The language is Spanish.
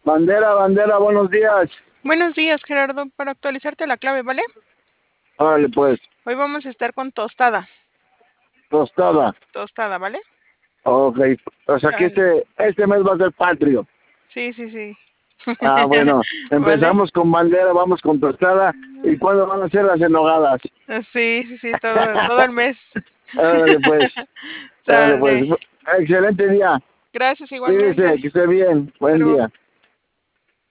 Bandera, bandera, buenos días. Buenos días, Gerardo. Para actualizarte la clave, ¿vale? Órale, pues, Hoy vamos a estar con tostada. tostada. Tostada, ¿vale? Ok, o sea que Sale. este mes va a ser patrio. Sí, sí, sí. Ah, bueno, ¿Vale? empezamos con bandera, vamos con tostada. ¿Y cuándo van a ser las enogadas? Sí, sí, sí, todo el mes. Órale, pues, órale, pues. Sale. Excelente día. Gracias igualmente. Cuídese, que esté bien. Hasta Buen luego. día.